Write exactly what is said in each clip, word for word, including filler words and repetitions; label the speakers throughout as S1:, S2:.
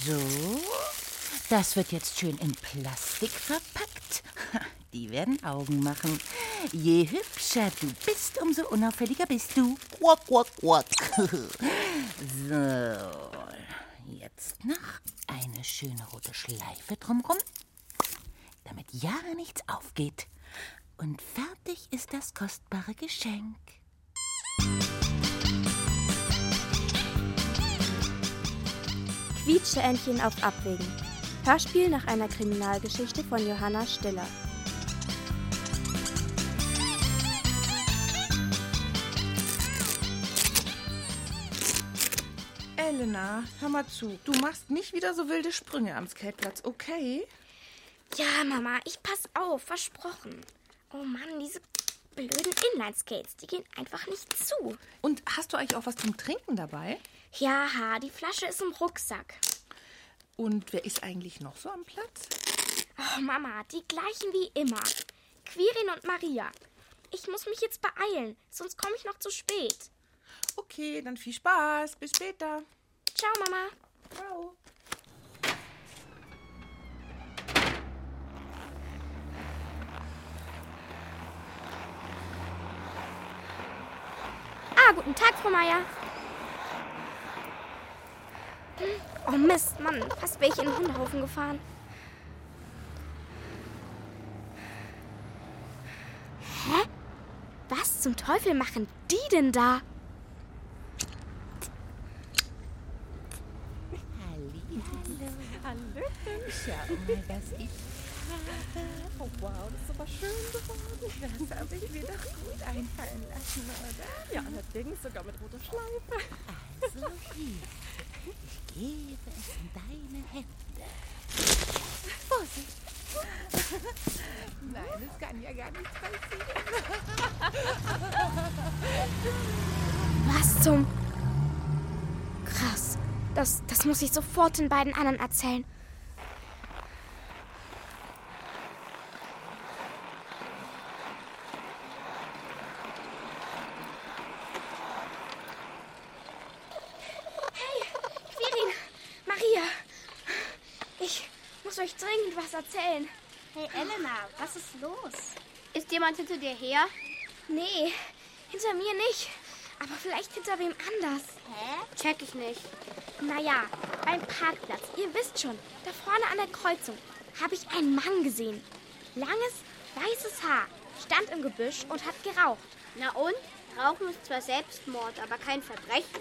S1: So, das wird jetzt schön in Plastik verpackt. Die werden Augen machen. Je hübscher du bist, umso unauffälliger bist du. Quack, quack, quack. So, jetzt noch eine schöne rote Schleife drumrum, damit ja nichts aufgeht. Und fertig ist das kostbare Geschenk.
S2: Quietscheentchen auf Abwägen. Hörspiel nach einer Kriminalgeschichte von Johanna Stiller.
S3: Elena, hör mal zu. Du machst nicht wieder so wilde Sprünge am Skateplatz, okay?
S4: Ja, Mama, ich pass auf, versprochen. Oh Mann, diese blöden Inline-Skates, die gehen einfach nicht zu.
S3: Und hast du eigentlich auch was zum Trinken dabei?
S4: Ja, die Flasche ist im Rucksack.
S3: Und wer ist eigentlich noch so am Platz?
S4: Oh, Mama, die gleichen wie immer. Quirin und Maria. Ich muss mich jetzt beeilen, sonst komme ich noch zu spät.
S3: Okay, dann viel Spaß. Bis später.
S4: Ciao, Mama.
S3: Ciao.
S4: Ah, guten Tag, Frau Meier. Hm. Oh Mist, Mann, fast wäre ich in den Hundehaufen gefahren. Hä? Was zum Teufel machen die denn da?
S1: Hallo. Schau mal, was ich habe.
S5: Oh wow, das ist aber schön geworden.
S1: Das habe ich mir doch gut einfallen lassen, oder?
S5: Ja, allerdings sogar mit roter Schleife.
S1: Also hier. Ich gebe es in deine Hände. Vorsicht. Nein, es kann ja gar nichts passieren.
S4: Was zum... Krass. Das, das muss ich sofort den beiden anderen erzählen. Hey, Quirin, Maria. Ich muss euch dringend was erzählen.
S6: Hey, Elena, was ist los? Ist jemand hinter dir her?
S4: Nee, hinter mir nicht. Aber vielleicht hinter wem anders.
S6: Hä? Check ich nicht.
S4: Naja, beim Parkplatz, ihr wisst schon, da vorne an der Kreuzung, habe ich einen Mann gesehen. Langes, weißes Haar, stand im Gebüsch und hat geraucht.
S6: Na und? Rauchen ist zwar Selbstmord, aber kein Verbrechen.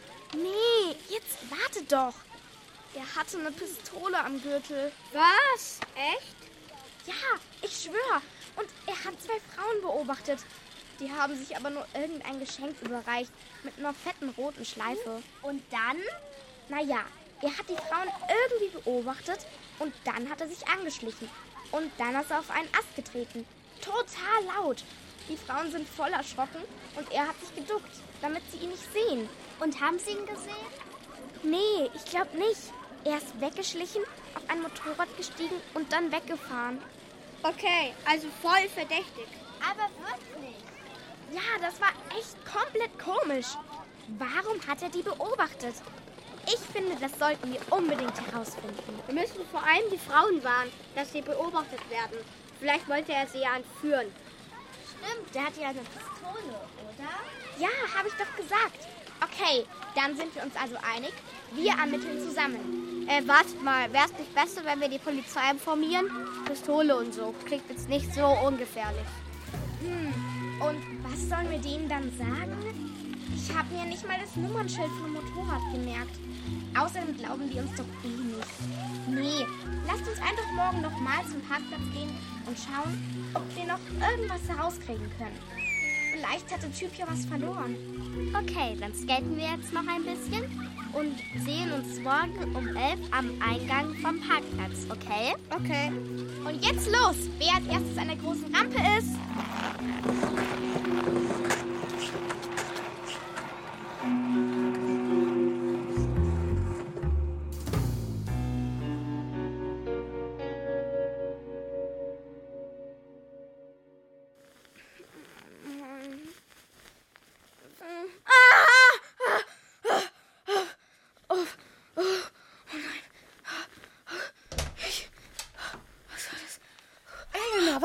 S4: Nee, jetzt warte doch. Er hatte eine Pistole am Gürtel.
S6: Was? Echt?
S4: Ja, ich schwöre. Und er hat zwei Frauen beobachtet. Die haben sich aber nur irgendein Geschenk überreicht mit einer fetten roten Schleife.
S6: Und dann?
S4: Naja, er hat die Frauen irgendwie beobachtet und dann hat er sich angeschlichen. Und dann ist er auf einen Ast getreten. Total laut. Die Frauen sind voll erschrocken und er hat sich geduckt, damit sie ihn nicht sehen.
S6: Und haben sie ihn gesehen?
S4: Nee, ich glaube nicht. Er ist weggeschlichen, auf ein Motorrad gestiegen und dann weggefahren.
S6: Okay, also voll verdächtig.
S4: Aber wirklich? Ja, das war echt komplett komisch. Warum hat er die beobachtet? Ich finde, das sollten wir unbedingt herausfinden.
S6: Wir müssen vor allem die Frauen warnen, dass sie beobachtet werden. Vielleicht wollte er sie ja entführen.
S4: Stimmt, der hat ja eine Pistole, oder? Ja, habe ich doch gesagt. Okay, dann sind wir uns also einig. Wir ermitteln zusammen.
S6: Äh, wartet mal. Wäre es nicht besser, wenn wir die Polizei informieren? Pistole und so. Klingt jetzt nicht so ungefährlich.
S4: Hm, und was sollen wir denen dann sagen? Ich habe mir nicht mal das Nummernschild vom Motorrad gemerkt. Außerdem glauben die uns doch eh nicht. Nee, lasst uns einfach morgen noch mal zum Parkplatz gehen und schauen, ob wir noch irgendwas herauskriegen können. Vielleicht hat der Typ ja was verloren.
S6: Okay, dann skaten wir jetzt noch ein bisschen und sehen uns morgen um elf am Eingang vom Parkplatz, okay?
S4: Okay. Und jetzt los, wer als erstes an der großen Rampe ist.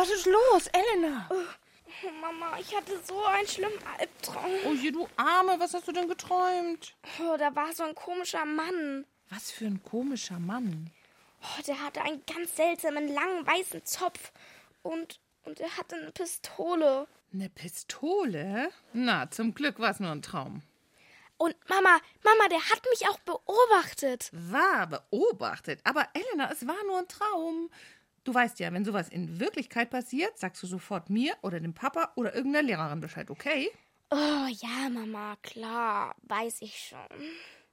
S3: was ist los, Elena?
S4: Oh, Mama, ich hatte so einen schlimmen Albtraum.
S3: Oh je, du Arme, was hast du denn geträumt?
S4: Oh, da war so ein komischer Mann.
S3: Was für ein komischer Mann.
S4: Oh, der hatte einen ganz seltsamen, langen, weißen Zopf. Und, und er hatte eine Pistole.
S3: Eine Pistole? Na, zum Glück war es nur ein Traum.
S4: Und Mama, Mama, der hat mich auch beobachtet.
S3: War beobachtet, aber Elena, es war nur ein Traum. Du weißt ja, wenn sowas in Wirklichkeit passiert, sagst du sofort mir oder dem Papa oder irgendeiner Lehrerin Bescheid, okay?
S4: Oh ja, Mama, klar, weiß ich schon.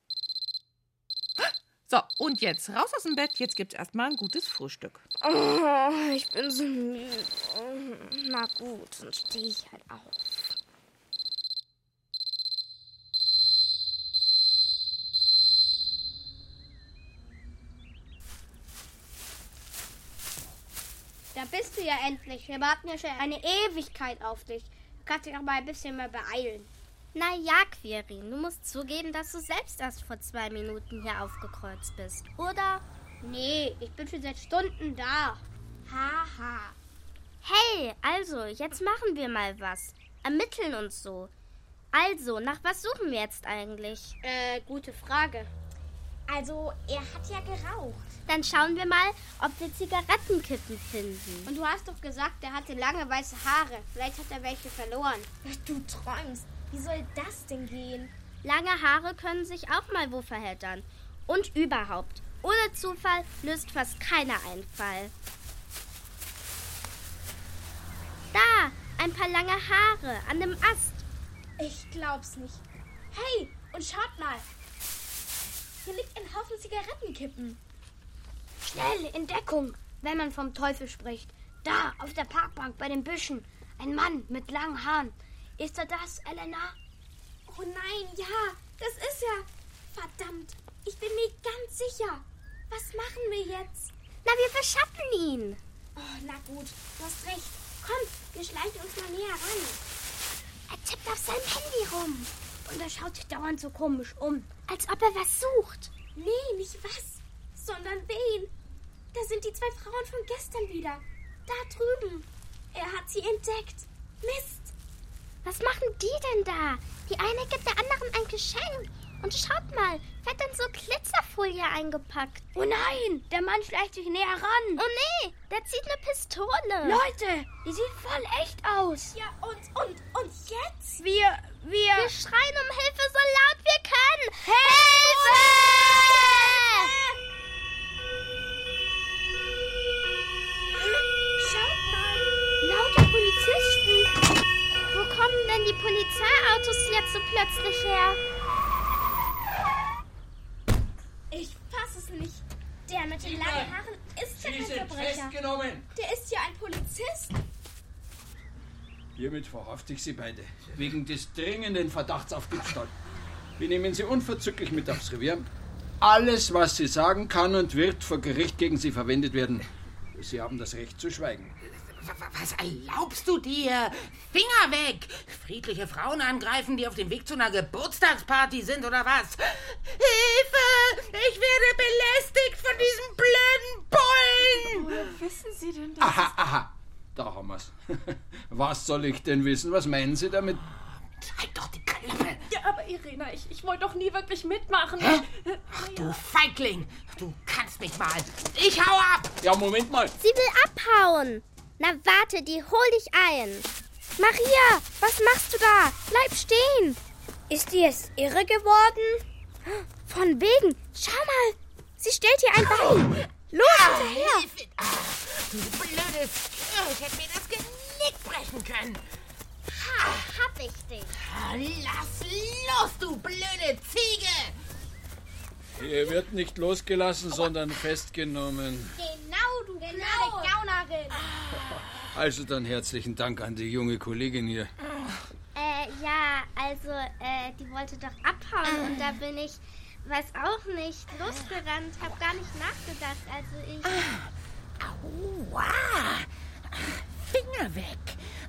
S3: So, und jetzt raus aus dem Bett, jetzt gibt's erstmal ein gutes Frühstück.
S4: Oh, ich bin so müde. Na gut, dann stehe ich halt auf.
S6: Da bist du ja endlich. Wir warten ja schon eine Ewigkeit auf dich. Du kannst dich auch mal ein bisschen mehr beeilen. Na ja, Quirin, du musst zugeben, dass du selbst erst vor zwei Minuten hier aufgekreuzt bist, oder? Nee, ich bin schon seit Stunden da. Haha. Hey, also, jetzt machen wir mal was. Ermitteln uns so. Also, nach was suchen wir jetzt eigentlich? Äh, gute Frage.
S4: Also, er hat ja geraucht.
S6: Dann schauen wir mal, ob wir Zigarettenkippen finden. Und du hast doch gesagt, er hatte lange weiße Haare. Vielleicht hat er welche verloren.
S4: Du träumst. Wie soll das denn gehen?
S6: Lange Haare können sich auch mal wo verheddern. Und überhaupt. Ohne Zufall löst fast keiner einen Fall. Da, ein paar lange Haare an dem Ast.
S4: Ich glaub's nicht. Hey, und schaut mal. Hier liegt ein Haufen Zigarettenkippen.
S6: Schnell, in Deckung, wenn man vom Teufel spricht. Da, auf der Parkbank bei den Büschen. Ein Mann mit langen Haaren. Ist er das, Elena?
S4: Oh nein, ja, das ist er. Verdammt, ich bin mir ganz sicher. Was machen wir jetzt?
S6: Na, wir verschatten ihn.
S4: Oh, na gut, du hast recht. Komm, wir schleichen uns mal näher ran.
S6: Er tippt auf seinem Handy rum. Und er schaut sich dauernd so komisch um. Als ob er was sucht.
S4: Nee, nicht was, sondern wen. Da sind die zwei Frauen von gestern wieder. Da drüben. Er hat sie entdeckt. Mist.
S6: Was machen die denn da? Die eine gibt der anderen ein Geschenk. Und schaut mal, fett in so Glitzerfolie eingepackt.
S4: Oh nein, der Mann schleicht sich näher ran.
S6: Oh nee, der zieht eine Pistole.
S4: Leute, die sieht voll echt aus. Ja, und, und, und jetzt? Wir, wir...
S6: Wir schreien um Hilfe so laut wir können.
S4: Hilfe! Schaut mal, lauter Polizisten.
S6: Wo kommen denn die Polizeiautos jetzt so plötzlich her?
S4: Ich fasse es nicht. Der mit den langen Haaren ist ja
S7: Sie
S4: kein
S7: sind
S4: Verbrecher.
S7: festgenommen.
S4: Der ist ja ein Polizist.
S7: Hiermit verhafte ich Sie beide. Wegen des dringenden Verdachts auf Diebstahl. Wir nehmen Sie unverzüglich mit aufs Revier. Alles, was Sie sagen, kann und wird vor Gericht gegen Sie verwendet werden. Sie haben das Recht zu schweigen.
S1: Was erlaubst du dir? Finger weg! Friedliche Frauen angreifen, die auf dem Weg zu einer Geburtstagsparty sind, oder was? Hilfe! Ich werde belästigt von diesem blöden Bullen!
S5: Woher wissen Sie denn das?
S7: Aha, aha. Da haben wir's. Was soll ich denn wissen? Was meinen Sie damit?
S1: Halt doch die Klappe!
S5: Ja, aber Irena, ich, ich wollte doch nie wirklich mitmachen.
S1: Hä? Ach, du Feigling! Du kannst mich mal! Ich hau ab!
S7: Ja, Moment mal.
S6: Sie will abhauen. Na warte, die hol dich ein. Maria, was machst du da? Bleib stehen.
S4: Ist die jetzt irre geworden?
S6: Von wegen. Schau mal, sie stellt hier ein Bein. Los, hinterher.
S1: Hilfe! Ah, du blödes... Ich hätte mir das Genick brechen können.
S6: Ha, hab ich dich.
S1: Lass los, du blöde Ziege!
S7: Er wird nicht losgelassen, sondern festgenommen.
S6: Genau, du genau. Gaunerin.
S7: Also dann herzlichen Dank an die junge Kollegin hier.
S6: Äh, ja, also, äh, die wollte doch abhauen und da bin ich, weiß auch nicht, losgerannt, hab gar nicht nachgedacht, also ich...
S1: Aua! Finger weg!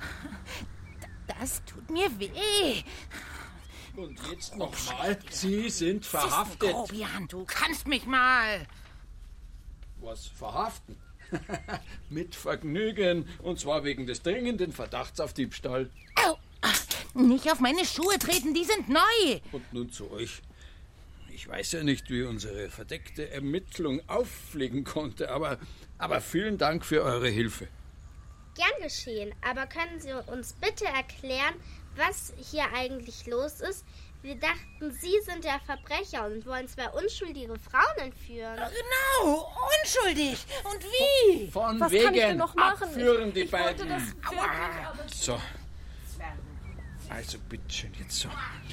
S1: Das tut mir weh.
S7: Und jetzt nochmal. Sie sind verhaftet.
S1: Grobian, du kannst mich mal.
S7: Was, verhaften? Mit Vergnügen, und zwar wegen des dringenden Verdachts auf Diebstahl.
S1: Au! Nicht auf meine Schuhe treten, die sind neu.
S7: Und nun zu euch. Ich weiß ja nicht, wie unsere verdeckte Ermittlung auffliegen konnte, aber, aber vielen Dank für eure Hilfe.
S6: Gern geschehen, aber können Sie uns bitte erklären, was hier eigentlich los ist? Wir dachten, Sie sind der Verbrecher und wollen zwei unschuldige Frauen entführen.
S1: Genau, unschuldig. Und wie?
S7: Von
S5: Was
S7: wegen
S5: kann ich denn noch machen?
S7: abführen die
S5: ich wollte
S7: beiden.
S5: das wirklich, aber
S7: So. Also bitteschön jetzt so.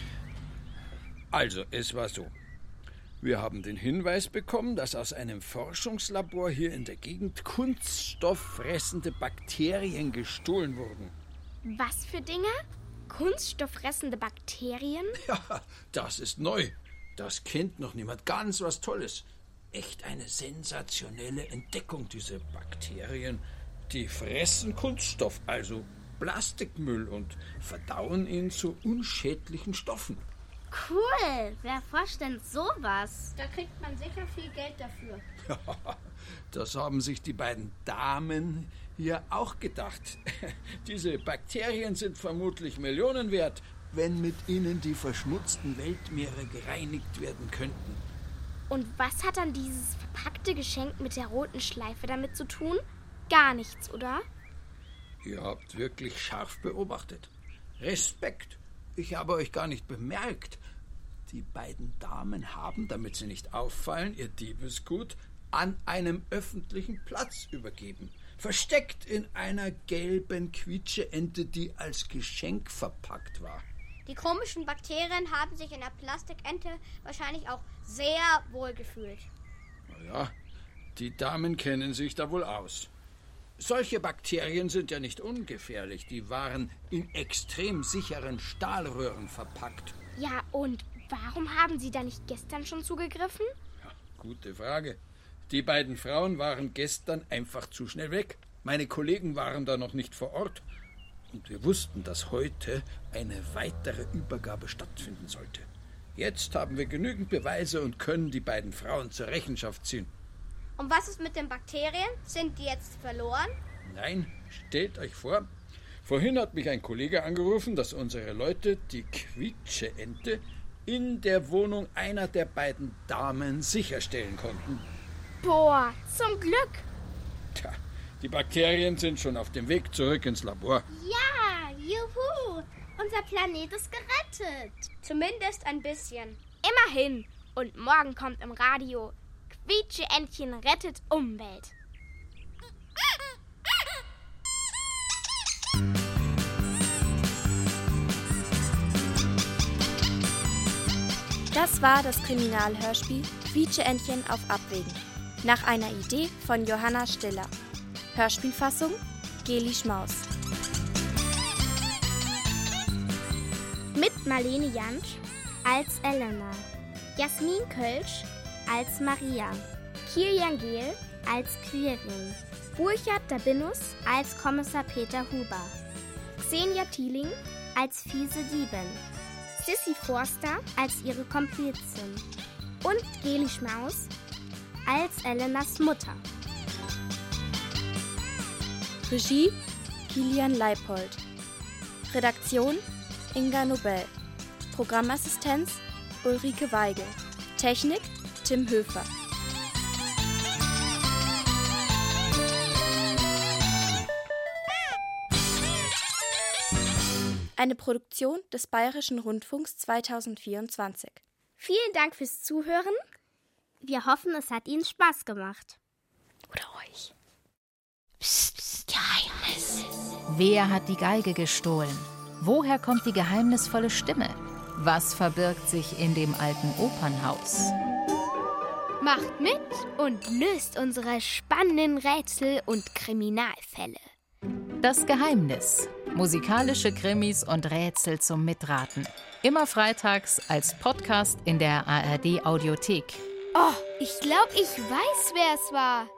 S7: Also, es war so. Wir haben den Hinweis bekommen, dass aus einem Forschungslabor hier in der Gegend kunststofffressende Bakterien gestohlen wurden.
S4: Was für Dinge? Kunststofffressende Bakterien?
S7: Ja, das ist neu. Das kennt noch niemand. Ganz was Tolles. Echt eine sensationelle Entdeckung, diese Bakterien. Die fressen Kunststoff, also Plastikmüll, und verdauen ihn zu unschädlichen Stoffen.
S6: Cool, wer forscht denn sowas? Da kriegt man sicher viel Geld dafür.
S7: Das haben sich die beiden Damen hier auch gedacht. Diese Bakterien sind vermutlich Millionen wert, wenn mit ihnen die verschmutzten Weltmeere gereinigt werden könnten.
S4: Und was hat dann dieses verpackte Geschenk mit der roten Schleife damit zu tun? Gar nichts, oder?
S7: Ihr habt wirklich scharf beobachtet. Respekt. Ich habe euch gar nicht bemerkt. Die beiden Damen haben, damit sie nicht auffallen, ihr Diebesgut an einem öffentlichen Platz übergeben. Versteckt in einer gelben Quietscheente, die als Geschenk verpackt war.
S6: Die komischen Bakterien haben sich in der Plastikente wahrscheinlich auch sehr wohl gefühlt.
S7: Naja, die Damen kennen sich da wohl aus. Solche Bakterien sind ja nicht ungefährlich. Die waren in extrem sicheren Stahlröhren verpackt.
S4: Ja, und warum haben Sie da nicht gestern schon zugegriffen?
S7: Ja, gute Frage. Die beiden Frauen waren gestern einfach zu schnell weg. Meine Kollegen waren da noch nicht vor Ort. Und wir wussten, dass heute eine weitere Übergabe stattfinden sollte. Jetzt haben wir genügend Beweise und können die beiden Frauen zur Rechenschaft ziehen.
S6: Und was ist mit den Bakterien? Sind die jetzt verloren?
S7: Nein, stellt euch vor, vorhin hat mich ein Kollege angerufen, dass unsere Leute die Quietscheente in der Wohnung einer der beiden Damen sicherstellen konnten.
S4: Boah, zum Glück.
S7: Tja, die Bakterien sind schon auf dem Weg zurück ins Labor.
S6: Ja, juhu! Unser Planet ist gerettet. Zumindest ein bisschen.
S4: Immerhin. Und morgen kommt im Radio: Quietscheentchen rettet Umwelt.
S2: Das war das Kriminalhörspiel Quietscheentchen auf Abwägen. Nach einer Idee von Johanna Stiller. Hörspielfassung Geli Schmaus.
S4: Mit Marlene Jantsch als Elena, Jasmin Kölsch als Maria, Kilian Gehl als Quirin, Burchard Dabinus als Kommissar Peter Huber, Xenia Thieling als fiese Diebin, Sissy Forster als ihre Komplizin und Geli Schmaus als Elenas Mutter.
S2: Regie Kilian Leipold. Redaktion Inga Nobel. Programmassistenz Ulrike Weigel. Technik Tim Höfer. Eine Produktion des Bayerischen Rundfunks zweitausendvierundzwanzig.
S4: Vielen Dank fürs Zuhören.
S6: Wir hoffen, es hat Ihnen Spaß gemacht.
S2: Oder euch.
S1: Psst, psst, Geheimnis.
S8: Wer hat die Geige gestohlen? Woher kommt die geheimnisvolle Stimme? Was verbirgt sich in dem alten Opernhaus?
S4: Macht mit und löst unsere spannenden Rätsel und Kriminalfälle.
S8: Das Geheimnis. Musikalische Krimis und Rätsel zum Mitraten. Immer freitags als Podcast in der A R D Audiothek.
S4: Oh, ich glaube, ich weiß, wer es war.